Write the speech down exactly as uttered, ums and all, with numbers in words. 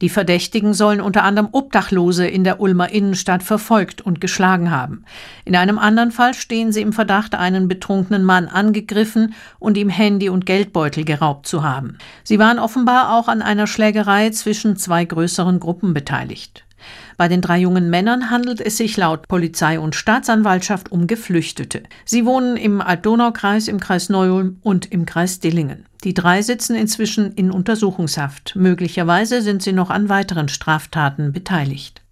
Die Verdächtigen sollen unter anderem Obdachlose in der Ulmer Innenstadt verfolgt und geschlagen haben. In einem anderen Fall stehen sie im Verdacht, einen betrunkenen Mann angegriffen und ihm Handy und Geldbeutel geraubt zu haben. Sie waren offenbar auch an einer Schlägerei zwischen zwei größeren Gruppen beteiligt. Bei den drei jungen Männern handelt es sich laut Polizei und Staatsanwaltschaft um Geflüchtete. Sie wohnen im Alb-Donau-Kreis, im Kreis Neu-Ulm und im Kreis Dillingen. Die drei sitzen inzwischen in Untersuchungshaft. Möglicherweise sind sie noch an weiteren Straftaten beteiligt.